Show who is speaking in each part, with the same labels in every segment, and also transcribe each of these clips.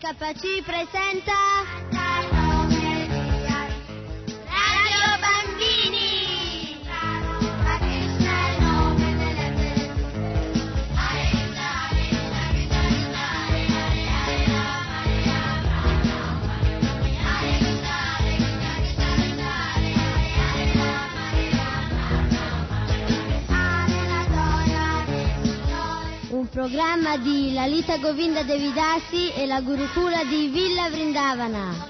Speaker 1: KC presenta Radio Bambini. Un programma di Lalita Govinda Devidasi e la Gurukula di Villa Vrindavana.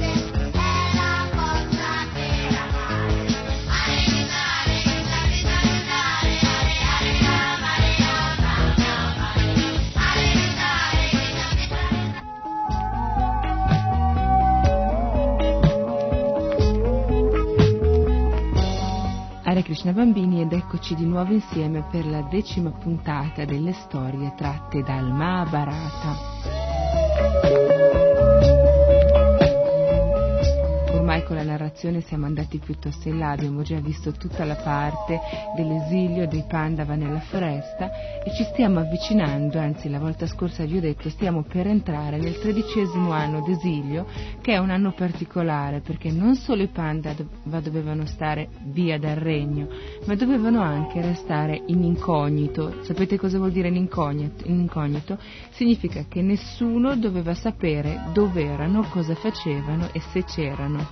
Speaker 2: Hare Krishna bambini, ed eccoci di nuovo insieme per la 10ª puntata delle storie tratte dal Mahabharata. Ormai con la narrazione siamo andati piuttosto in là, abbiamo già visto tutta la parte dell'esilio dei Pandava nella foresta e ci stiamo avvicinando, anzi la volta scorsa vi ho detto stiamo per entrare nel 13° anno d'esilio, che è un anno particolare perché non solo i Pandava dovevano stare via dal regno, ma dovevano anche restare in incognito. Sapete cosa vuol dire in incognito? Significa che nessuno doveva sapere dove erano, cosa facevano e se c'erano.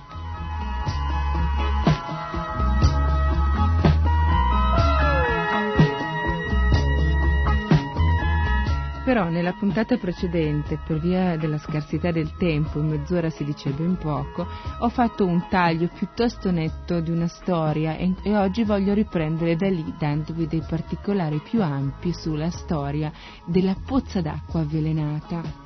Speaker 2: Però nella puntata precedente, per via della scarsità del tempo, in mezz'ora si dice ben poco, ho fatto un taglio piuttosto netto di una storia e oggi voglio riprendere da lì, dandovi dei particolari più ampi sulla storia della pozza d'acqua avvelenata.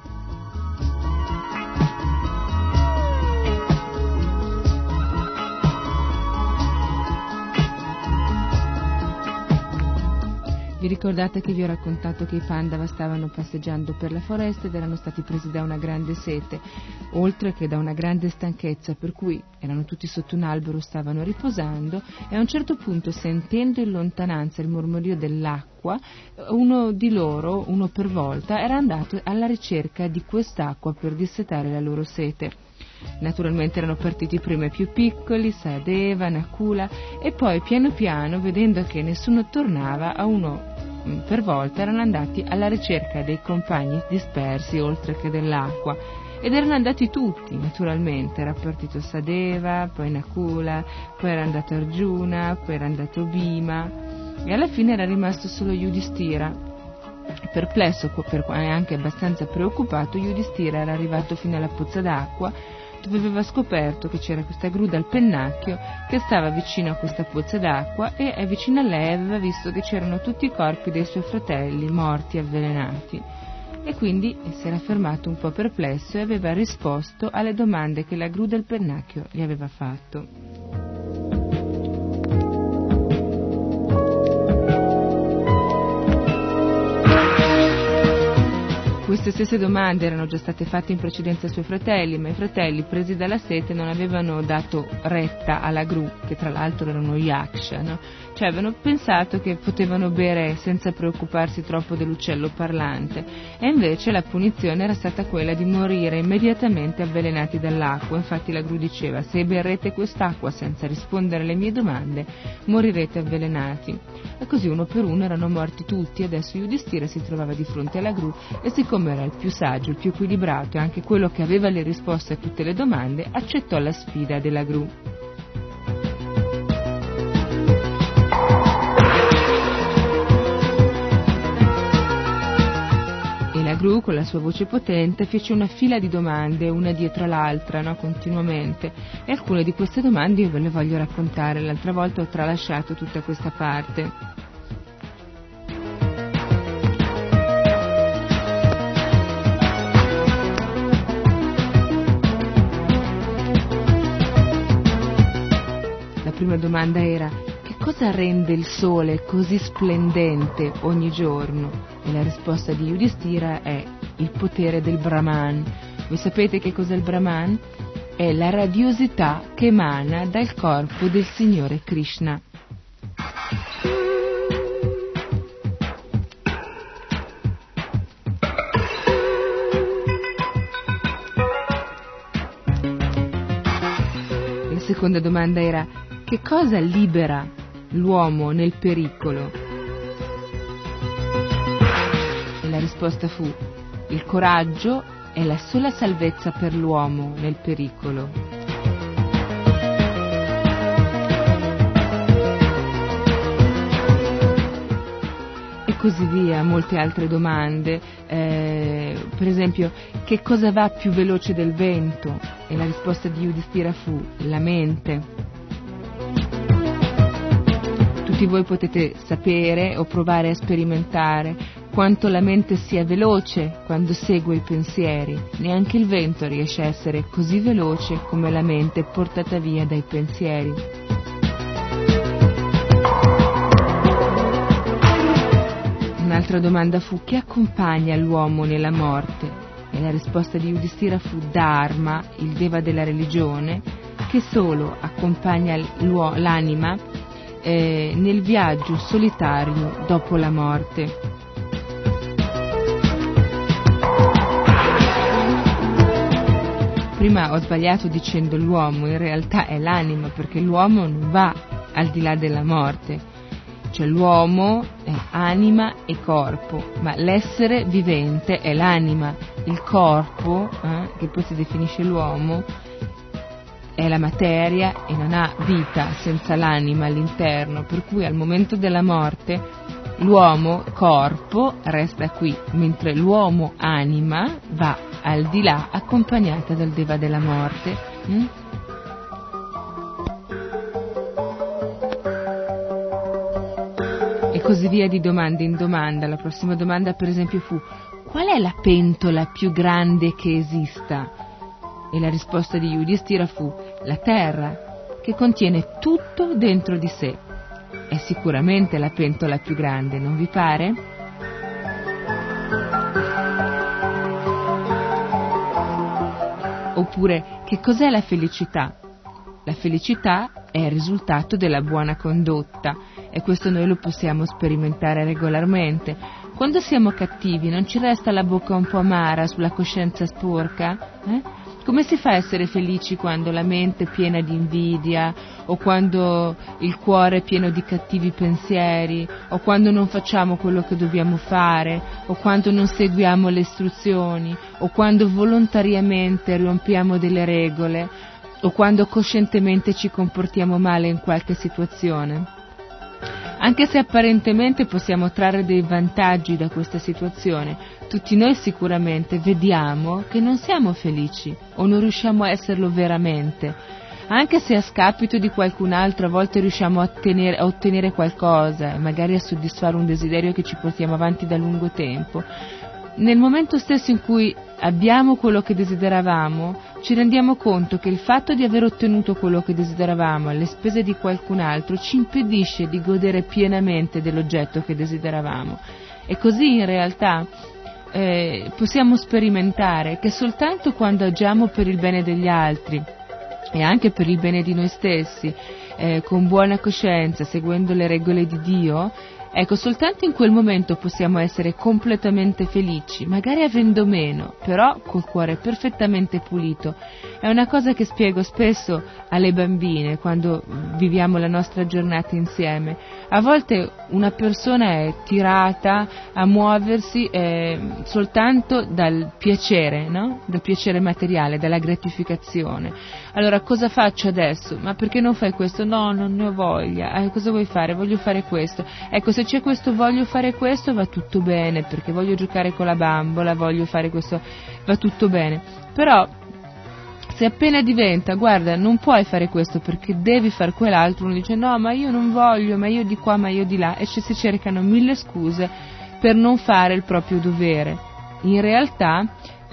Speaker 2: Vi ricordate che vi ho raccontato che i Pandava stavano passeggiando per la foresta ed erano stati presi da una grande sete, oltre che da una grande stanchezza, per cui erano tutti sotto un albero, stavano riposando e a un certo punto, sentendo in lontananza il mormorio dell'acqua, uno di loro, uno per volta, era andato alla ricerca di quest'acqua per dissetare la loro sete. Naturalmente erano partiti prima i più piccoli, Sadeva, Nakula, e poi piano piano, vedendo che nessuno tornava, a uno per volta erano andati alla ricerca dei compagni dispersi oltre che dell'acqua, ed erano andati tutti, naturalmente. Era partito Sadeva, poi Nakula, poi era andato Arjuna, poi era andato Bhima e alla fine era rimasto solo Yudhishthira. Perplesso e anche abbastanza preoccupato, Yudhishthira era arrivato fino alla pozza d'acqua, dove aveva scoperto che c'era questa gru dal pennacchio che stava vicino a questa pozza d'acqua e vicino a lei aveva visto che c'erano tutti i corpi dei suoi fratelli morti avvelenati, e quindi si era fermato un po' perplesso e aveva risposto alle domande che la gru del pennacchio gli aveva fatto. Queste stesse domande erano già state fatte in precedenza ai suoi fratelli, ma i fratelli, presi dalla sete, non avevano dato retta alla gru, che tra l'altro erano yaksha, no? Cioè avevano pensato che potevano bere senza preoccuparsi troppo dell'uccello parlante, e invece la punizione era stata quella di morire immediatamente avvelenati dall'acqua. Infatti la gru diceva: se berrete quest'acqua senza rispondere alle mie domande, morirete avvelenati. E così uno per uno erano morti tutti. Adesso Yudhishthira si trovava di fronte alla gru e, siccome era il più saggio, il più equilibrato e anche quello che aveva le risposte a tutte le domande, accettò la sfida della gru. E la gru, con la sua voce potente, fece una fila di domande, una dietro l'altra, no, continuamente, e alcune di queste domande io ve le voglio raccontare. L'altra volta ho tralasciato tutta questa parte. La prima domanda era: che cosa rende il sole così splendente ogni giorno? E la risposta di Yudhishthira è: il potere del Brahman. Voi sapete che cos'è il Brahman? È la radiosità che emana dal corpo del Signore Krishna. seconda domanda era: che cosa libera l'uomo nel pericolo? E la risposta fu: il coraggio è la sola salvezza per l'uomo nel pericolo. Così via, molte altre domande, per esempio, che cosa va più veloce del vento? E la risposta di Yudhishthira fu: la mente. Tutti voi potete sapere o provare a sperimentare quanto la mente sia veloce quando segue i pensieri. Neanche il vento riesce a essere così veloce come la mente portata via dai pensieri. Un'altra domanda fu: che accompagna l'uomo nella morte? E la risposta di Yudhishthira fu: Dharma, il deva della religione, che solo accompagna l'anima nel viaggio solitario dopo la morte. Prima ho sbagliato dicendo l'uomo, in realtà è l'anima, perché l'uomo non va al di là della morte. Cioè l'uomo è anima e corpo, ma l'essere vivente è l'anima. Il corpo, che poi si definisce l'uomo, è la materia e non ha vita senza l'anima all'interno, per cui al momento della morte l'uomo corpo resta qui, mentre l'uomo anima va al di là accompagnata dal deva della morte. E così via di domanda in domanda. La prossima domanda, per esempio, fu: qual è la pentola più grande che esista? E la risposta di Yudhishthira fu: la terra, che contiene tutto dentro di sé. È sicuramente la pentola più grande, non vi pare? Oppure, che cos'è la felicità? La felicità è il risultato della buona condotta, e questo noi lo possiamo sperimentare regolarmente. Quando siamo cattivi non ci resta la bocca un po' amara sulla coscienza sporca? Come si fa a essere felici quando la mente è piena di invidia, o quando il cuore è pieno di cattivi pensieri, o quando non facciamo quello che dobbiamo fare, o quando non seguiamo le istruzioni, o quando volontariamente rompiamo delle regole, o quando coscientemente ci comportiamo male in qualche situazione? Anche se apparentemente possiamo trarre dei vantaggi da questa situazione, tutti noi sicuramente vediamo che non siamo felici o non riusciamo a esserlo veramente. Anche se a scapito di qualcun altro a volte riusciamo a ottenere qualcosa, magari a soddisfare un desiderio che ci portiamo avanti da lungo tempo, nel momento stesso in cui abbiamo quello che desideravamo, ci rendiamo conto che il fatto di aver ottenuto quello che desideravamo alle spese di qualcun altro ci impedisce di godere pienamente dell'oggetto che desideravamo. E così in realtà possiamo sperimentare che soltanto quando agiamo per il bene degli altri e anche per il bene di noi stessi, con buona coscienza, seguendo le regole di Dio, ecco, soltanto in quel momento possiamo essere completamente felici, magari avendo meno, però col cuore perfettamente pulito. È una cosa che spiego spesso alle bambine quando viviamo la nostra giornata insieme. A volte una persona è tirata a muoversi soltanto dal piacere, no? Dal piacere materiale, dalla gratificazione. Allora, cosa faccio adesso? Ma perché non fai questo? No, non ne ho voglia. Cosa vuoi fare? Voglio fare questo. Ecco, se c'è questo voglio fare questo, va tutto bene, perché voglio giocare con la bambola, voglio fare questo, va tutto bene. Però se appena diventa, guarda, non puoi fare questo perché devi fare quell'altro, uno dice no, ma io non voglio, ma io di qua, ma io di là, e si cercano 1000 scuse per non fare il proprio dovere. In realtà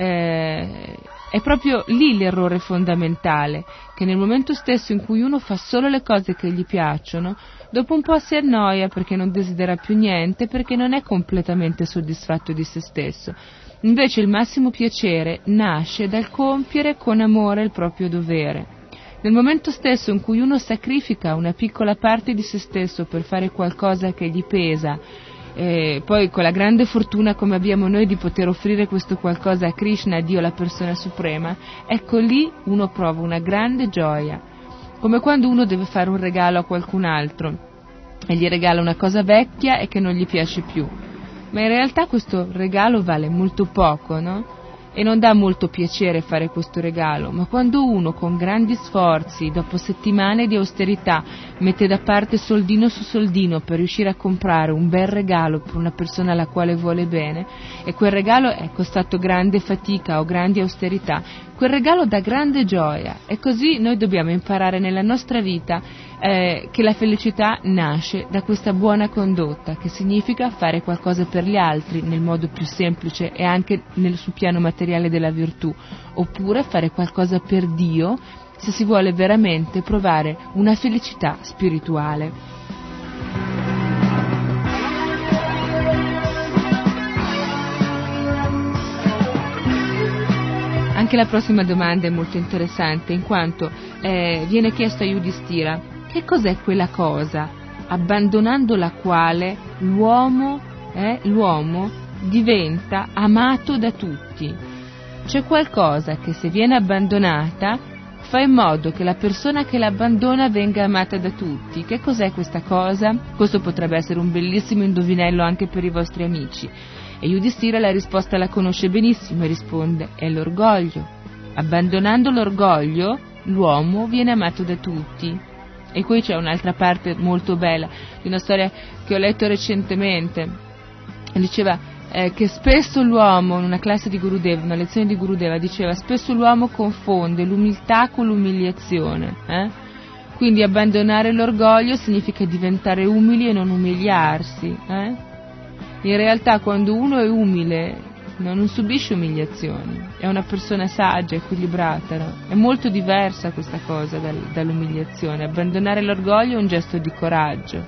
Speaker 2: è proprio lì l'errore fondamentale, che nel momento stesso in cui uno fa solo le cose che gli piacciono, dopo un po' si annoia perché non desidera più niente, perché non è completamente soddisfatto di se stesso. Invece il massimo piacere nasce dal compiere con amore il proprio dovere. Nel momento stesso in cui uno sacrifica una piccola parte di se stesso per fare qualcosa che gli pesa, poi con la grande fortuna come abbiamo noi di poter offrire questo qualcosa a Krishna, a Dio, la persona suprema, ecco lì uno prova una grande gioia. come quando uno deve fare un regalo a qualcun altro e gli regala una cosa vecchia e che non gli piace più, ma in realtà questo regalo vale molto poco, no? E non dà molto piacere fare questo regalo, ma quando uno con grandi sforzi, dopo settimane di austerità, mette da parte soldino su soldino per riuscire a comprare un bel regalo per una persona alla quale vuole bene, e quel regalo è costato grande fatica o grandi austerità, quel regalo dà grande gioia. E così noi dobbiamo imparare nella nostra vita che la felicità nasce da questa buona condotta, che significa fare qualcosa per gli altri nel modo più semplice e anche sul piano materiale della virtù, oppure fare qualcosa per Dio se si vuole veramente provare una felicità spirituale. Anche la prossima domanda è molto interessante, in quanto viene chiesto a Yudhishthira: che cos'è quella cosa abbandonando la quale l'uomo diventa amato da tutti? C'è qualcosa che, se viene abbandonata, fa in modo che la persona che l'abbandona venga amata da tutti. Che cos'è questa cosa? Questo potrebbe essere un bellissimo indovinello anche per i vostri amici. E Yudhishthira la risposta la conosce benissimo e risponde: è l'orgoglio. Abbandonando l'orgoglio, l'uomo viene amato da tutti. E qui c'è un'altra parte molto bella di una storia che ho letto recentemente. Diceva che spesso l'uomo, in una classe di Gurudeva, una lezione di Gurudeva, diceva: spesso l'uomo confonde l'umiltà con l'umiliazione. Quindi abbandonare l'orgoglio significa diventare umili e non umiliarsi. In realtà, quando uno è umile non subisce umiliazioni, è una persona saggia, equilibrata, no? È molto diversa questa cosa dall'umiliazione. Abbandonare l'orgoglio è un gesto di coraggio.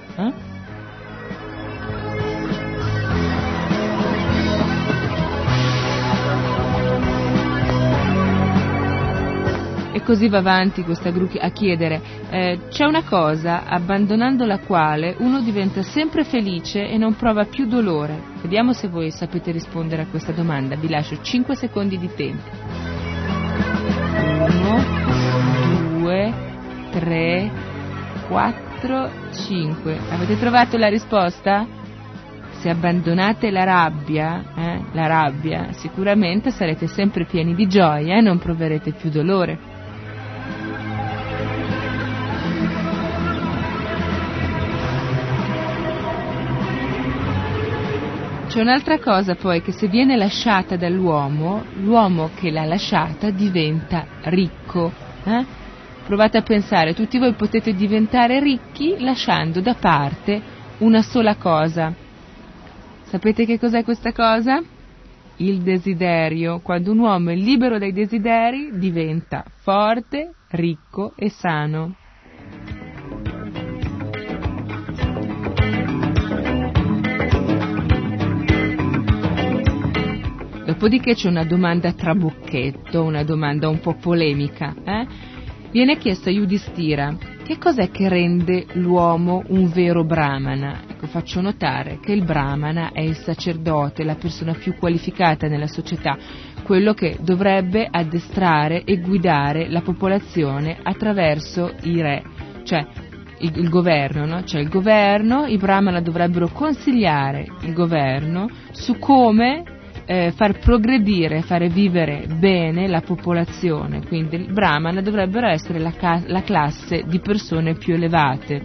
Speaker 2: E così va avanti questa gru a chiedere: c'è una cosa abbandonando la quale uno diventa sempre felice e non prova più dolore. Vediamo se voi sapete rispondere a questa domanda. Vi lascio 5 secondi di tempo. 1, 2, 3, 4, 5. Avete trovato la risposta? Se abbandonate la rabbia, sicuramente sarete sempre pieni di gioia e non proverete più dolore. C'è un'altra cosa poi, che se viene lasciata dall'uomo, l'uomo che l'ha lasciata diventa ricco. Provate a pensare, tutti voi potete diventare ricchi lasciando da parte una sola cosa. Sapete che cos'è questa cosa? Il desiderio. Quando un uomo è libero dai desideri, diventa forte, ricco e sano. Dopodiché c'è una domanda trabocchetto, una domanda un po' polemica. Viene chiesto a Yudhishthira: che cos'è che rende l'uomo un vero brahmana? Ecco, faccio notare che il brahmana è il sacerdote, la persona più qualificata nella società, quello che dovrebbe addestrare e guidare la popolazione attraverso i re, cioè il governo, no? Cioè il governo, i brahmana dovrebbero consigliare il governo su come far progredire, fare vivere bene la popolazione. Quindi il brahmana dovrebbero essere la classe di persone più elevate.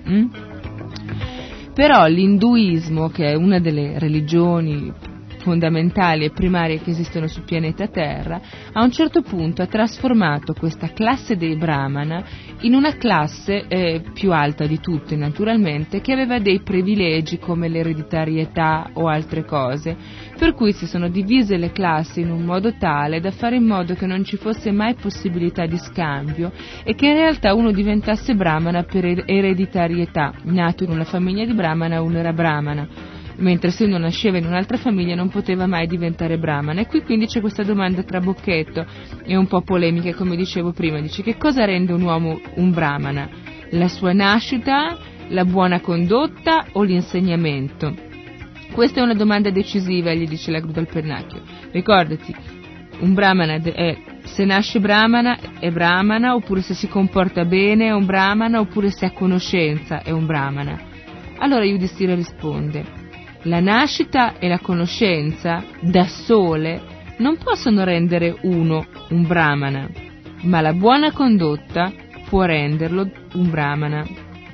Speaker 2: Però l'induismo, che è una delle religioni fondamentali e primarie che esistono sul pianeta Terra, a un certo punto ha trasformato questa classe dei brahmana in una classe più alta di tutte, naturalmente, che aveva dei privilegi come l'ereditarietà o altre cose, per cui si sono divise le classi in un modo tale da fare in modo che non ci fosse mai possibilità di scambio e che in realtà uno diventasse brahmana per ereditarietà. Nato in una famiglia di brahmana, uno era brahmana, mentre se uno nasceva in un'altra famiglia non poteva mai diventare brahmana. E qui quindi c'è questa domanda trabocchetto e un po' polemica, come dicevo prima. Dice: che cosa rende un uomo un brahmana? La sua nascita, la buona condotta o l'insegnamento? Questa è una domanda decisiva, gli dice la Gru del Pennacchio. Ricordati, un brahmana se nasce brahmana è brahmana, oppure se si comporta bene è un brahmana, oppure se ha conoscenza è un brahmana. Allora Yudhishthira risponde: la nascita e la conoscenza da sole non possono rendere uno un brahmana, ma la buona condotta può renderlo un brahmana.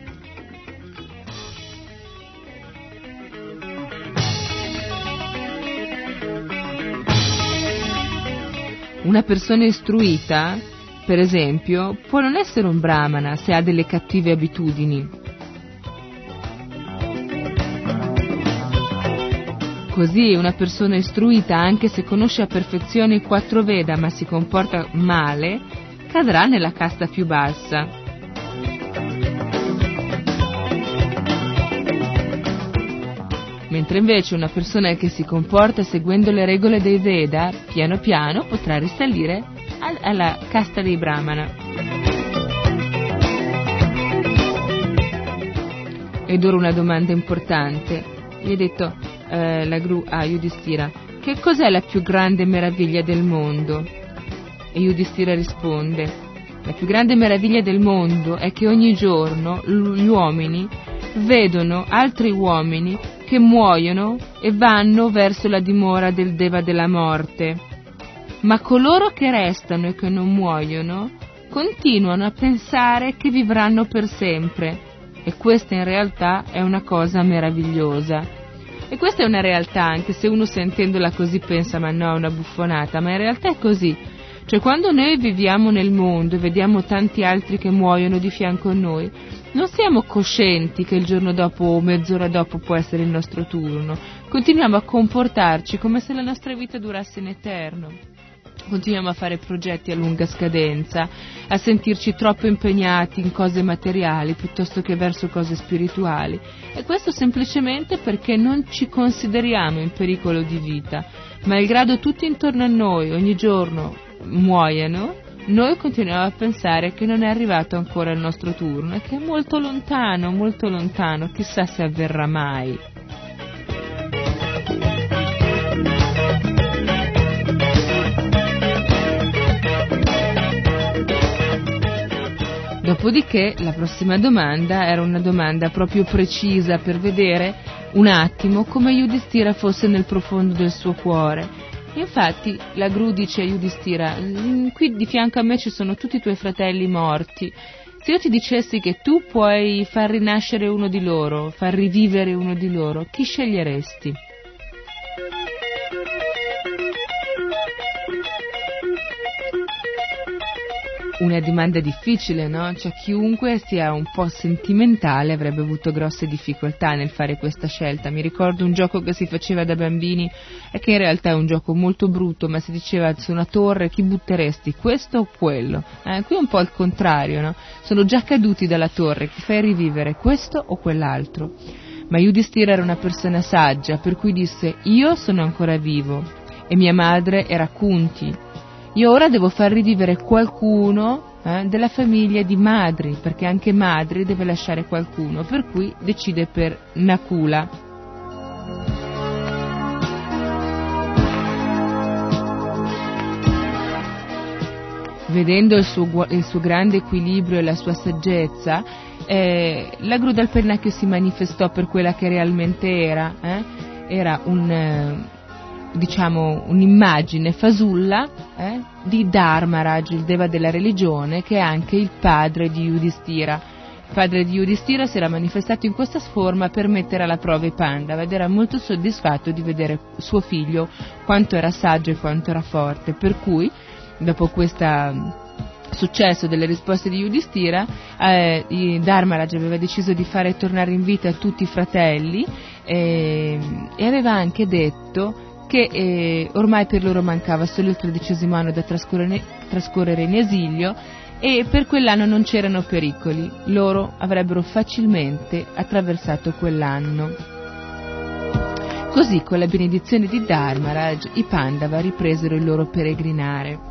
Speaker 2: Una persona istruita, per esempio, può non essere un brahmana se ha delle cattive abitudini. Così una persona istruita, anche se conosce a perfezione i 4 Veda ma si comporta male, cadrà nella casta più bassa. Mentre invece una persona che si comporta seguendo le regole dei Veda, piano piano potrà risalire alla casta dei Brahmana. Ed ora una domanda importante. Gli ha detto la gru a Yudhishthira: che cos'è la più grande meraviglia del mondo? E Yudhishthira risponde: la più grande meraviglia del mondo è che ogni giorno gli uomini vedono altri uomini che muoiono e vanno verso la dimora del Deva della morte, ma coloro che restano e che non muoiono continuano a pensare che vivranno per sempre, e questa in realtà è una cosa meravigliosa. E questa è una realtà, anche se uno sentendola così pensa ma no, è una buffonata, ma in realtà è così. Cioè, quando noi viviamo nel mondo e vediamo tanti altri che muoiono di fianco a noi, non siamo coscienti che il giorno dopo o mezz'ora dopo può essere il nostro turno. Continuiamo a comportarci come se la nostra vita durasse in eterno. Continuiamo a fare progetti a lunga scadenza, a sentirci troppo impegnati in cose materiali piuttosto che verso cose spirituali. E questo semplicemente perché non ci consideriamo in pericolo di vita. Malgrado tutti intorno a noi ogni giorno muoiano, noi continuiamo a pensare che non è arrivato ancora il nostro turno e che è molto lontano, chissà se avverrà mai. Dopodiché la prossima domanda era una domanda proprio precisa per vedere un attimo come Yudhishthira fosse nel profondo del suo cuore. Infatti la gru dice a Yudhishthira: qui di fianco a me ci sono tutti i tuoi fratelli morti. Se io ti dicessi che tu puoi far rinascere uno di loro, far rivivere uno di loro, chi sceglieresti? Una domanda difficile, no? Cioè, chiunque sia un po' sentimentale avrebbe avuto grosse difficoltà nel fare questa scelta. Mi ricordo un gioco che si faceva da bambini e che in realtà è un gioco molto brutto, ma si diceva: su una torre chi butteresti, questo o quello? Qui è un po' il contrario, no? Sono già caduti dalla torre, chi fai rivivere, questo o quell'altro? Ma Yudhishthira era una persona saggia, per cui disse: io sono ancora vivo e mia madre era Kunti. Io ora devo far rivivere qualcuno della famiglia di Madri, perché anche Madri deve lasciare qualcuno, per cui decide per Nakula. Vedendo il suo grande equilibrio e la sua saggezza, la gru del pennacchio si manifestò per quella che realmente era. Era un'immagine fasulla di Dharmaraj, il deva della religione, che è anche il padre di Yudhishthira. Il padre di Yudhishthira si era manifestato in questa forma per mettere alla prova i Pandava ed era molto soddisfatto di vedere suo figlio quanto era saggio e quanto era forte, per cui dopo questo successo delle risposte di Yudhishthira, Dharmaraj aveva deciso di fare tornare in vita tutti i fratelli e aveva anche detto che ormai per loro mancava solo il 13° anno da trascorrere in esilio e per quell'anno non c'erano pericoli, loro avrebbero facilmente attraversato quell'anno. Così, con la benedizione di Dharmaraj, i Pandava ripresero il loro peregrinare.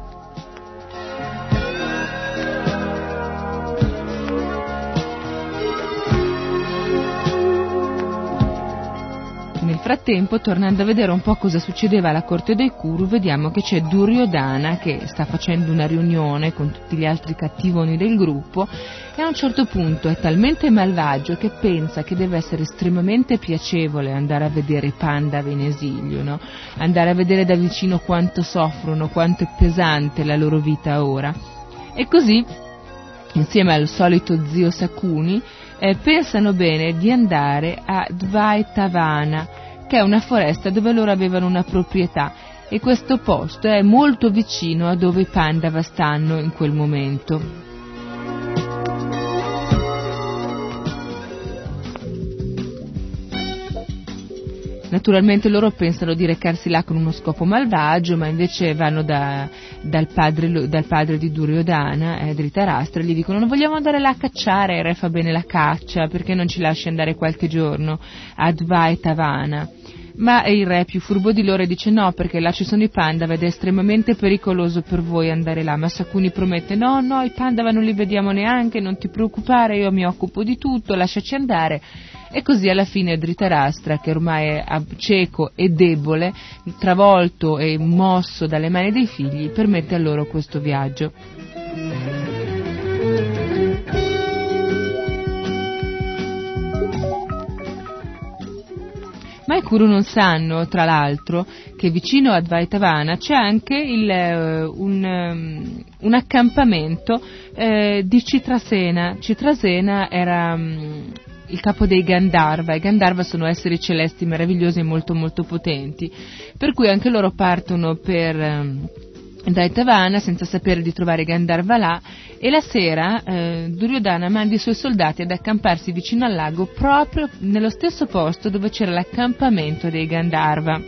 Speaker 2: Nel frattempo, tornando a vedere un po' cosa succedeva alla corte dei Kuru, vediamo che c'è Duryodhana che sta facendo una riunione con tutti gli altri cattivoni del gruppo, e a un certo punto è talmente malvagio che pensa che deve essere estremamente piacevole andare a vedere i Pandava in esilio, no? Andare a vedere da vicino quanto soffrono, quanto è pesante la loro vita ora. E così, insieme al solito zio Sakuni, pensano bene di andare a Dvaitavana, che è una foresta dove loro avevano una proprietà, e questo posto è molto vicino a dove i Pandava stanno in quel momento. Naturalmente loro pensano di recarsi là con uno scopo malvagio, ma invece vanno dal padre di Duryodhana, Dhritarashtra, e gli dicono: non vogliamo andare là a cacciare, il re fa bene la caccia, perché non ci lasci andare qualche giorno a Dvaitavana? Ma il re, più furbo di loro, dice: no, perché là ci sono i Pandava ed è estremamente pericoloso per voi andare là. Ma Sakuni promette: no, i Pandava non li vediamo neanche, non ti preoccupare, io mi occupo di tutto, lasciaci andare. E così alla fine Dhritarashtra, che ormai è cieco e debole, travolto e mosso dalle mani dei figli, permette a loro questo viaggio. Ma i Kuru non sanno, tra l'altro, che vicino a Dvaitavana c'è anche un accampamento di Citrasena. Citrasena era il capo dei Gandharva. I Gandharva sono esseri celesti meravigliosi e molto molto potenti, per cui anche loro partono per Dvaitavana senza sapere di trovare Gandharva là, e la sera Duryodhana manda i suoi soldati ad accamparsi vicino al lago, proprio nello stesso posto dove c'era l'accampamento dei Gandharva.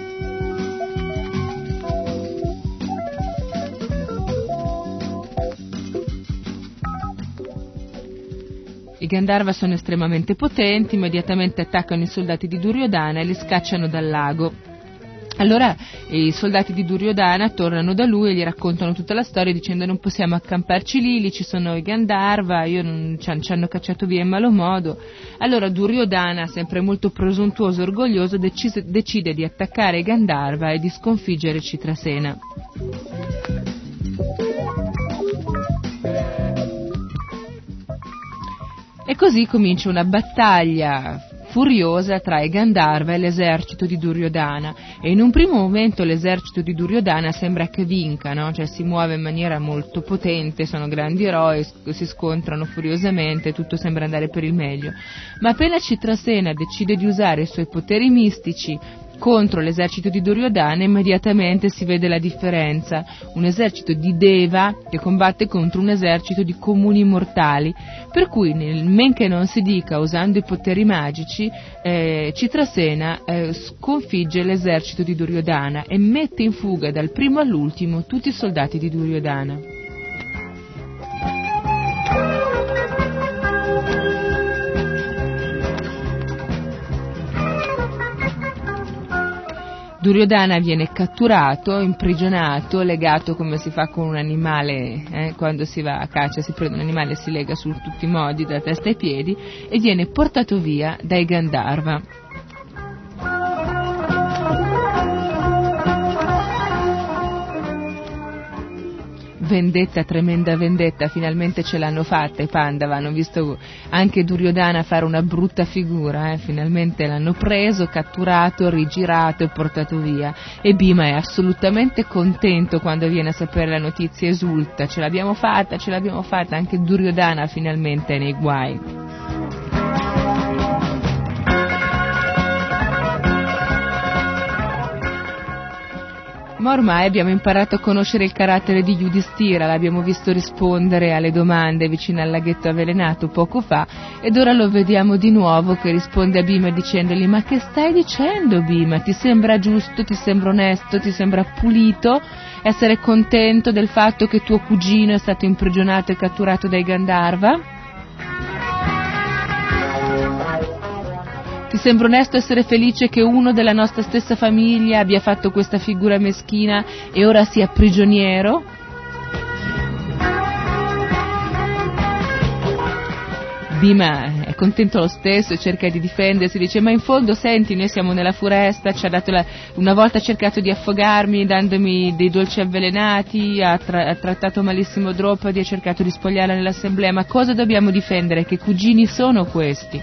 Speaker 2: I Gandharva sono estremamente potenti, immediatamente attaccano i soldati di Duryodhana e li scacciano dal lago. Allora i soldati di Duryodhana tornano da lui e gli raccontano tutta la storia dicendo: non possiamo accamparci lì ci sono i Gandharva, ci hanno cacciato via in malo modo. Allora Duryodhana, sempre molto presuntuoso e orgoglioso, decide di attaccare i Gandharva e di sconfiggere Citrasena. E così comincia una battaglia furiosa tra i Gandharva e l'esercito di Duryodhana, e in un primo momento l'esercito di Duryodhana sembra che vinca, no? Cioè si muove in maniera molto potente, sono grandi eroi, si scontrano furiosamente, tutto sembra andare per il meglio, ma appena Citrasena decide di usare i suoi poteri mistici contro l'esercito di Duryodhana, immediatamente si vede la differenza: un esercito di Deva che combatte contro un esercito di comuni mortali, per cui nel men che non si dica, usando i poteri magici, Citrasena sconfigge l'esercito di Duryodhana e mette in fuga dal primo all'ultimo tutti i soldati di Duryodhana. Duryodhana viene catturato, imprigionato, legato come si fa con un animale, quando si va a caccia si prende un animale e si lega su tutti i modi da testa ai piedi, e viene portato via dai Gandharva. Vendetta, tremenda vendetta, finalmente ce l'hanno fatta i Pandava, hanno visto anche Duryodhana fare una brutta figura, finalmente l'hanno preso, catturato, rigirato e portato via, e Bhima è assolutamente contento quando viene a sapere la notizia, esulta: ce l'abbiamo fatta, anche Duryodhana finalmente è nei guai. Ma ormai abbiamo imparato a conoscere il carattere di Yudhishthira, l'abbiamo visto rispondere alle domande vicino al laghetto avvelenato poco fa, ed ora lo vediamo di nuovo che risponde a Bhima dicendogli: ma che stai dicendo, Bhima? Ti sembra giusto, ti sembra onesto, ti sembra pulito essere contento del fatto che tuo cugino è stato imprigionato e catturato dai Gandharva? Ti sembra onesto essere felice che uno della nostra stessa famiglia abbia fatto questa figura meschina e ora sia prigioniero? Bhima è contento lo stesso e cerca di difendersi, dice ma in fondo senti, noi siamo nella foresta, ci ha dato una volta ha cercato di affogarmi dandomi dei dolci avvelenati, ha trattato malissimo Draupadi, ha cercato di spogliarla nell'assemblea, ma cosa dobbiamo difendere? Che cugini sono questi?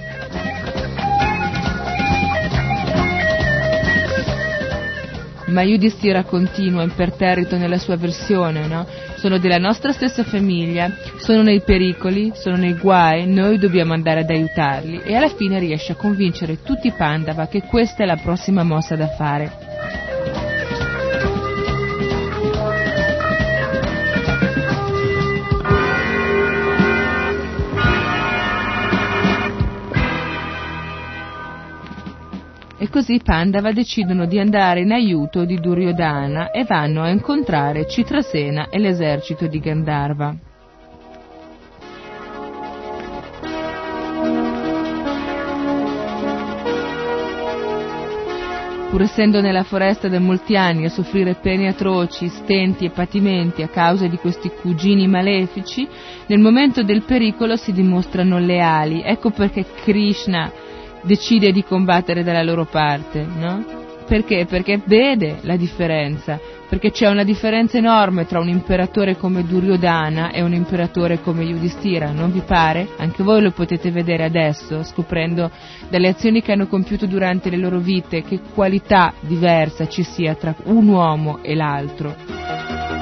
Speaker 2: Ma Yudhishthira continua imperterrito nella sua versione, no? Sono della nostra stessa famiglia, sono nei pericoli, sono nei guai, noi dobbiamo andare ad aiutarli, e alla fine riesce a convincere tutti i Pandava che questa è la prossima mossa da fare. E così i Pandava decidono di andare in aiuto di Duryodhana e vanno a incontrare Citrasena e l'esercito di Gandharva. Pur essendo nella foresta da molti anni a soffrire pene atroci, stenti e patimenti a causa di questi cugini malefici, nel momento del pericolo si dimostrano leali. Ecco perché Krishna decide di combattere dalla loro parte, no? Perché? Perché vede la differenza, perché c'è una differenza enorme tra un imperatore come Duryodhana e un imperatore come Yudhishthira, non vi pare? Anche voi lo potete vedere adesso, scoprendo dalle azioni che hanno compiuto durante le loro vite che qualità diversa ci sia tra un uomo e l'altro.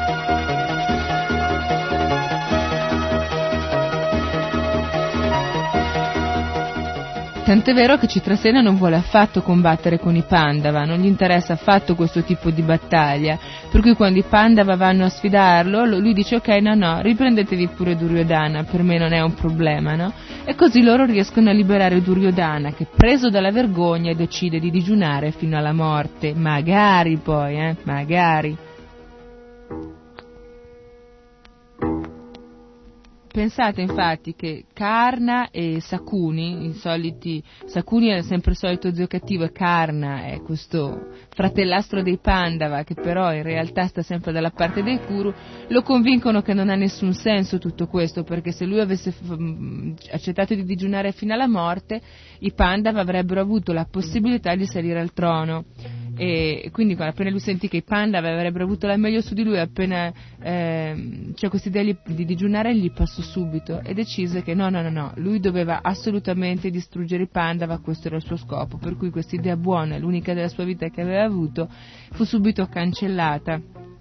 Speaker 2: Tant'è vero che Citrasena non vuole affatto combattere con i Pandava, non gli interessa affatto questo tipo di battaglia, per cui quando i Pandava vanno a sfidarlo, lui dice ok, no, riprendetevi pure Duryodhana, per me non è un problema, no? E così loro riescono a liberare Duryodhana, che preso dalla vergogna decide di digiunare fino alla morte, magari poi, magari. Pensate infatti che Karna e Sakuni, Sakuni è sempre il solito zio cattivo e Karna è questo fratellastro dei Pandava che però in realtà sta sempre dalla parte dei Kuru, lo convincono che non ha nessun senso tutto questo, perché se lui avesse accettato di digiunare fino alla morte, i Pandava avrebbero avuto la possibilità di salire al trono. E quindi appena lui sentì che i Pandava avrebbero avuto la meglio su di lui, appena c'è questa idea di digiunare, gli passò subito e decise che no, lui doveva assolutamente distruggere i Pandava, questo era il suo scopo, per cui questa idea buona, l'unica della sua vita che aveva avuto, fu subito cancellata.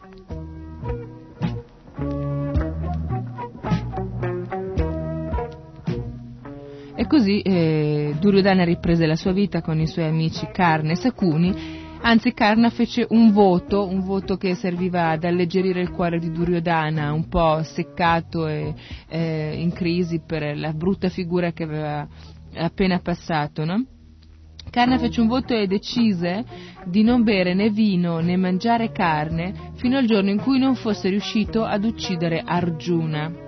Speaker 2: E così Duryodhana riprese la sua vita con i suoi amici Karna e Sakuni. Anzi, Karna fece un voto che serviva ad alleggerire il cuore di Duryodhana, un po' seccato e in crisi per la brutta figura che aveva appena passato, no? Karna fece un voto e decise di non bere né vino né mangiare carne fino al giorno in cui non fosse riuscito ad uccidere Arjuna.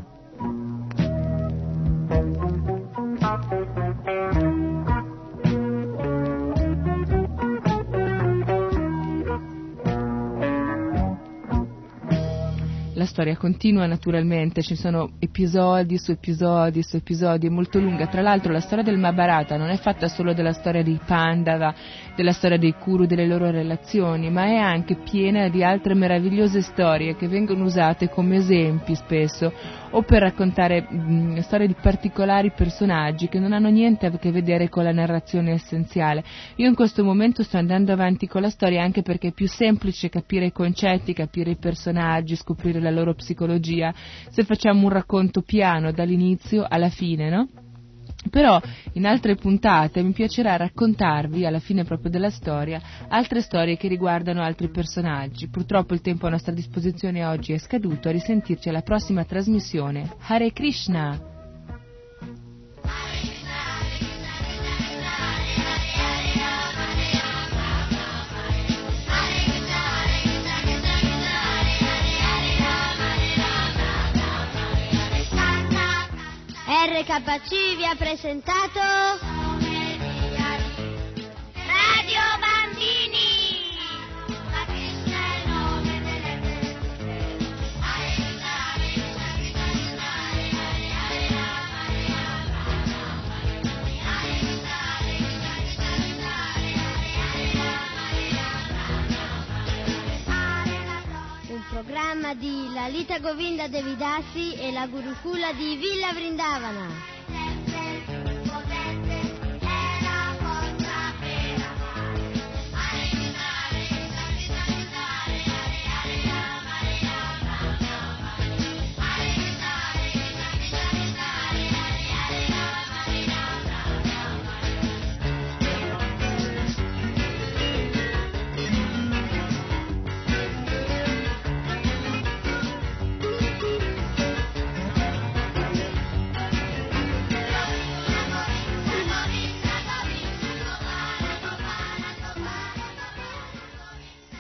Speaker 2: La storia continua naturalmente, ci sono episodi su episodi su episodi, è molto lunga. Tra l'altro la storia del Mahabharata non è fatta solo della storia dei Pandava, della storia dei Kuru, delle loro relazioni, ma è anche piena di altre meravigliose storie che vengono usate come esempi spesso o per raccontare storie di particolari personaggi che non hanno niente a che vedere con la narrazione essenziale. Io in questo momento sto andando avanti con la storia anche perché è più semplice capire i concetti, capire i personaggi, scoprire la loro psicologia se facciamo un racconto piano dall'inizio alla fine, no? Però in altre puntate mi piacerà raccontarvi, alla fine proprio della storia, altre storie che riguardano altri personaggi. Purtroppo il tempo a nostra disposizione oggi è scaduto, a risentirci alla prossima trasmissione. Hare Krishna!
Speaker 1: RKC vi ha presentato Radio Bambini. programma di Lalita Govinda Devidasi e la Gurukula di Villa Vrindavana.